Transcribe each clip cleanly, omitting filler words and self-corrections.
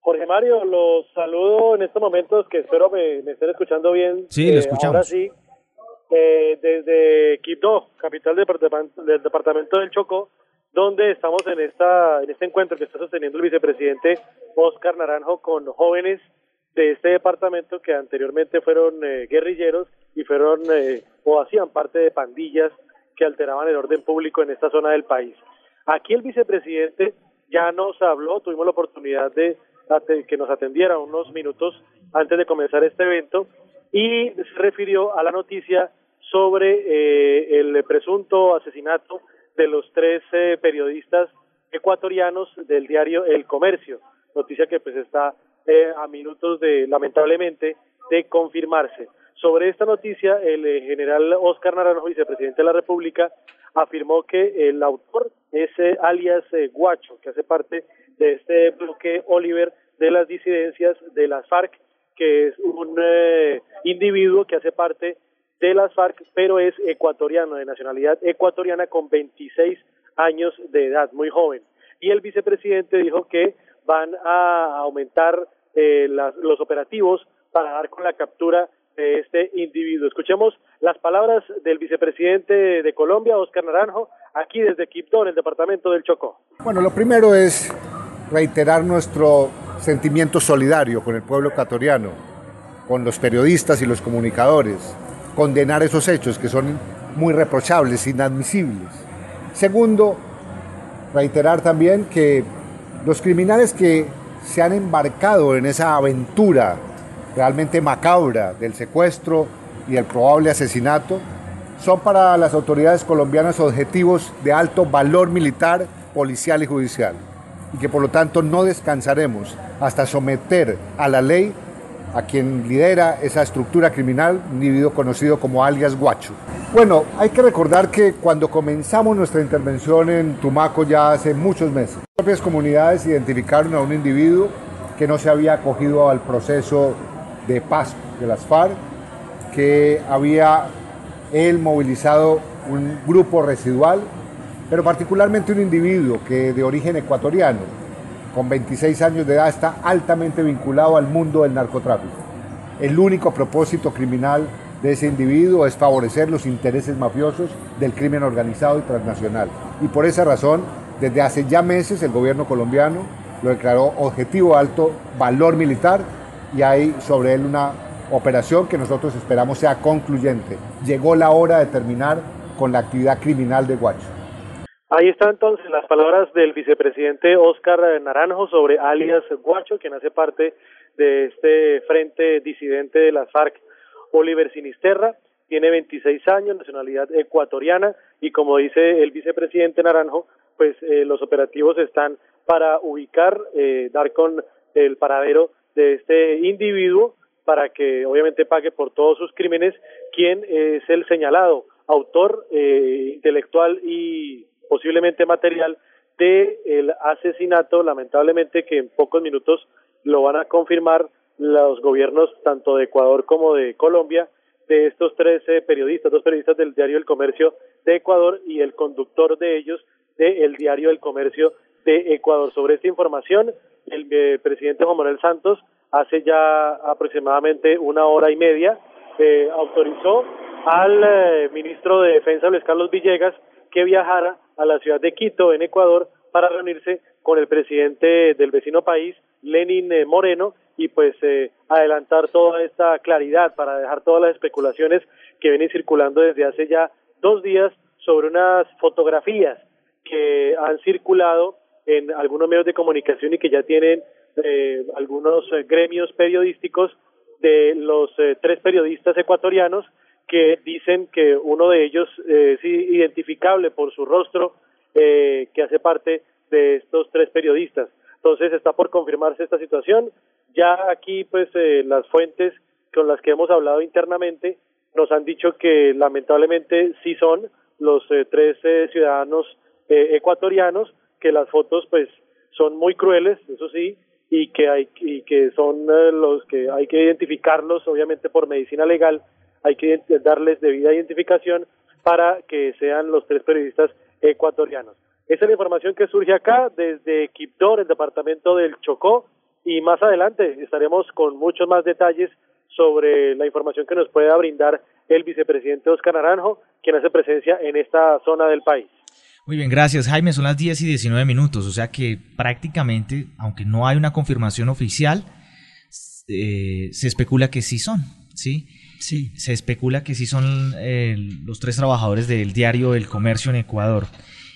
Jorge Mario, los saludo en estos momentos que espero me estén escuchando bien. Sí, lo Ahora escuchamos. sí, desde Quibdó, capital del departamento del Chocó, donde estamos en este encuentro que está sosteniendo el vicepresidente Óscar Naranjo con jóvenes de este departamento que anteriormente fueron guerrilleros y fueron o hacían parte de pandillas que alteraban el orden público en esta zona del país. Aquí el vicepresidente ya nos habló, tuvimos la oportunidad de que nos atendiera unos minutos antes de comenzar este evento y se refirió a la noticia sobre el presunto asesinato de los tres periodistas ecuatorianos del diario El Comercio, noticia que pues está a minutos de, lamentablemente, de confirmarse. Sobre esta noticia, el general Óscar Naranjo, vicepresidente de la República, afirmó que el autor es alias Guacho, que hace parte de este bloque Oliver de las disidencias de las FARC, que es un individuo que hace parte de las FARC, pero es ecuatoriano, de nacionalidad ecuatoriana, con 26 años de edad, muy joven. Y el vicepresidente dijo que van a aumentar los operativos para dar con la captura de este individuo. Escuchemos las palabras del vicepresidente de Colombia, Óscar Naranjo, aquí desde Quibdó, en el departamento del Chocó. Bueno, lo primero es reiterar nuestro sentimiento solidario con el pueblo ecuatoriano, con los periodistas y los comunicadores, condenar esos hechos que son muy reprochables, inadmisibles. Segundo, reiterar también que los criminales que se han embarcado en esa aventura realmente macabra del secuestro y el probable asesinato son para las autoridades colombianas objetivos de alto valor militar, policial y judicial, y que por lo tanto no descansaremos hasta someter a la ley a quien lidera esa estructura criminal, un individuo conocido como alias Guacho. Bueno, hay que recordar que cuando comenzamos nuestra intervención en Tumaco ya hace muchos meses, las propias comunidades identificaron a un individuo que no se había acogido al proceso de paz de las FARC, que había él movilizado un grupo residual, pero particularmente un individuo que de origen ecuatoriano, con 26 años de edad, está altamente vinculado al mundo del narcotráfico. El único propósito criminal de ese individuo es favorecer los intereses mafiosos del crimen organizado y transnacional. Y por esa razón, desde hace ya meses, el gobierno colombiano lo declaró objetivo de alto valor militar y hay sobre él una operación que nosotros esperamos sea concluyente. Llegó la hora de terminar con la actividad criminal de Guacho. Ahí están entonces las palabras del vicepresidente Óscar Naranjo sobre alias Guacho, quien hace parte de este frente disidente de las FARC, Oliver Sinisterra. Tiene 26 años, nacionalidad ecuatoriana, y como dice el vicepresidente Naranjo, pues los operativos están para ubicar, dar con el paradero de este individuo para que obviamente pague por todos sus crímenes, quien es el señalado autor intelectual y posiblemente material del asesinato, lamentablemente, que en pocos minutos lo van a confirmar los gobiernos tanto de Ecuador como de Colombia, de estos tres periodistas, dos periodistas del diario El Comercio de Ecuador y el conductor de ellos del diario El Comercio de Ecuador. Sobre esta información, el presidente Juan Manuel Santos hace ya aproximadamente una hora y media autorizó al ministro de Defensa, Luis Carlos Villegas, que viajara a la ciudad de Quito, en Ecuador, para reunirse con el presidente del vecino país, Lenín Moreno, y pues adelantar toda esta claridad para dejar todas las especulaciones que vienen circulando desde hace ya 2 días sobre unas fotografías que han circulado en algunos medios de comunicación y que ya tienen algunos gremios periodísticos de los 3 periodistas ecuatorianos que dicen que uno de ellos es identificable por su rostro, que hace parte de estos 3 periodistas. Entonces está por confirmarse esta situación. Ya aquí pues las fuentes con las que hemos hablado internamente nos han dicho que lamentablemente sí son los 3 ciudadanos ecuatorianos, que las fotos pues son muy crueles, eso sí, y que son los que hay que identificarlos obviamente por medicina legal, hay que darles debida identificación para que sean los 3 periodistas ecuatorianos. Esa es la información que surge acá desde Quibdó, el departamento del Chocó, y más adelante estaremos con muchos más detalles sobre la información que nos pueda brindar el vicepresidente Óscar Naranjo, quien hace presencia en esta zona del país. Muy bien, gracias Jaime, son las 10:19, o sea que prácticamente, aunque no hay una confirmación oficial, se especula que sí son, ¿sí? Sí. Se especula que sí son los 3 trabajadores del diario El Comercio en Ecuador.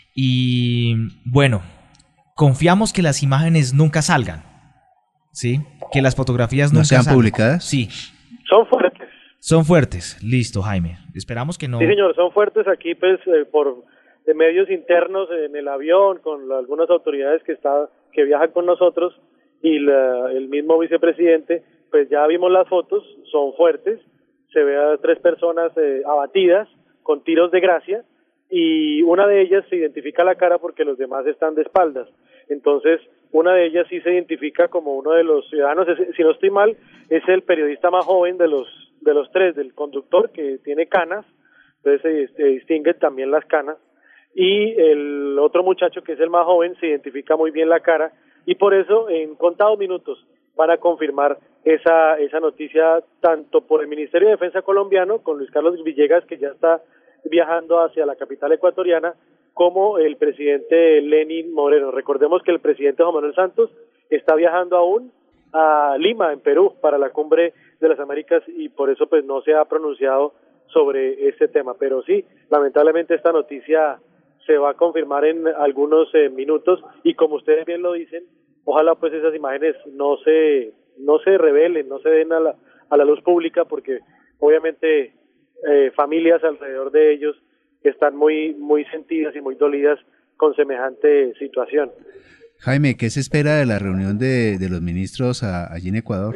Y bueno, confiamos que las imágenes nunca salgan, ¿sí? Que las fotografías nunca sean salgan. publicadas. Sí. Son fuertes. Son fuertes, listo Jaime. Esperamos que no. Sí señor, son fuertes aquí pues por medios internos en el avión, con algunas autoridades que viajan con nosotros y el mismo vicepresidente, pues ya vimos las fotos, son fuertes, se ve a 3 personas abatidas con tiros de gracia y una de ellas se identifica la cara porque los demás están de espaldas. Entonces, una de ellas sí se identifica como uno de los ciudadanos, si no estoy mal, es el periodista más joven de los 3, del conductor que tiene canas, entonces se distinguen también las canas, y el otro muchacho que es el más joven se identifica muy bien la cara, y por eso en contados minutos van a confirmar esa noticia tanto por el Ministerio de Defensa colombiano, con Luis Carlos Villegas, que ya está viajando hacia la capital ecuatoriana, como el presidente Lenín Moreno. Recordemos que el presidente Juan Manuel Santos está viajando aún a Lima, en Perú, para la Cumbre de las Américas, y por eso pues no se ha pronunciado sobre este tema. Pero sí, lamentablemente esta noticia se va a confirmar en algunos minutos, y como ustedes bien lo dicen, ojalá pues esas imágenes no se revelen, no se den a la luz pública, porque obviamente familias alrededor de ellos están muy sentidas y muy dolidas con semejante situación. Jaime, ¿qué se espera de la reunión de los ministros allí en Ecuador?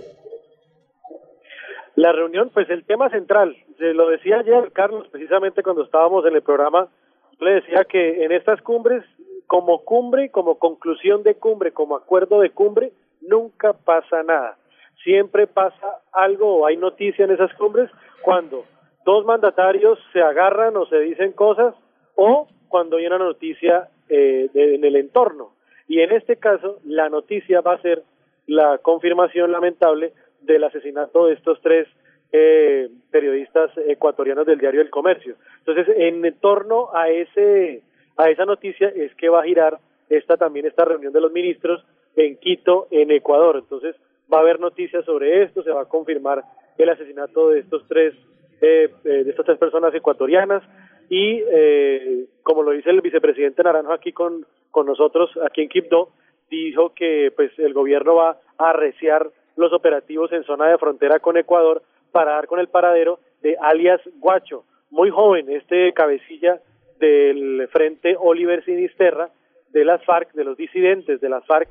La reunión, pues el tema central, se lo decía ayer Carlos, precisamente cuando estábamos en el programa, le decía que en estas cumbres, como conclusión de cumbre, como acuerdo de cumbre, nunca pasa nada. Siempre pasa algo o hay noticia en esas cumbres cuando 2 mandatarios se agarran o se dicen cosas, o cuando hay una noticia en el entorno. Y en este caso, la noticia va a ser la confirmación lamentable del asesinato de estos 3 periodistas ecuatorianos del diario El Comercio. Entonces, en torno a esa noticia es que va a girar esta reunión de los ministros en Quito, en Ecuador. Entonces, va a haber noticias sobre esto, se va a confirmar el asesinato de estas 3 personas ecuatorianas, y como lo dice el vicepresidente Naranjo aquí con nosotros, aquí en Quibdó, dijo que pues el gobierno va a arreciar los operativos en zona de frontera con Ecuador para dar con el paradero de alias Guacho, muy joven, cabecilla del Frente Oliver Sinisterra de las FARC, de los disidentes de las FARC,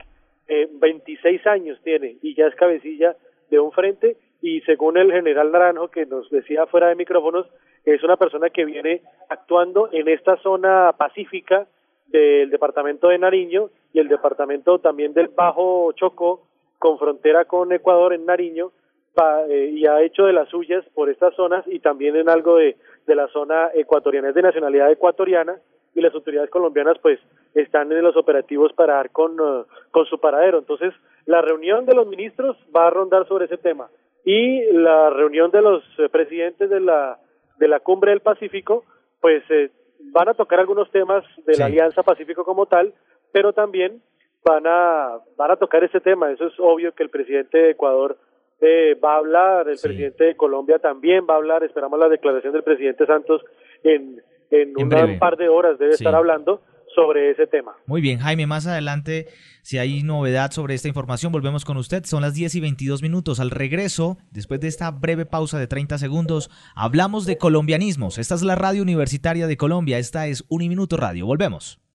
26 años tiene y ya es cabecilla de un frente, y según el general Naranjo, que nos decía fuera de micrófonos, es una persona que viene actuando en esta zona pacífica del departamento de Nariño y el departamento también del Bajo Chocó, con frontera con Ecuador en Nariño, y ha hecho de las suyas por estas zonas y también en algo de la zona ecuatoriana, es de nacionalidad ecuatoriana, y las autoridades colombianas pues están en los operativos para dar con su paradero. Entonces la reunión de los ministros va a rondar sobre ese tema, y la reunión de los presidentes de la Cumbre del Pacífico pues van a tocar algunos temas de la Alianza Pacífico como tal, pero también van a tocar ese tema. Eso es obvio que el presidente de Ecuador va a hablar, el presidente de Colombia también va a hablar, esperamos la declaración del presidente Santos en un par de horas debe estar hablando sobre ese tema. Muy bien, Jaime, más adelante, si hay novedad sobre esta información, volvemos con usted. Son las 10:22. Al regreso, después de esta breve pausa de 30 segundos, hablamos de colombianismos. Esta es la Radio Universitaria de Colombia, esta es Uniminuto Radio. Volvemos.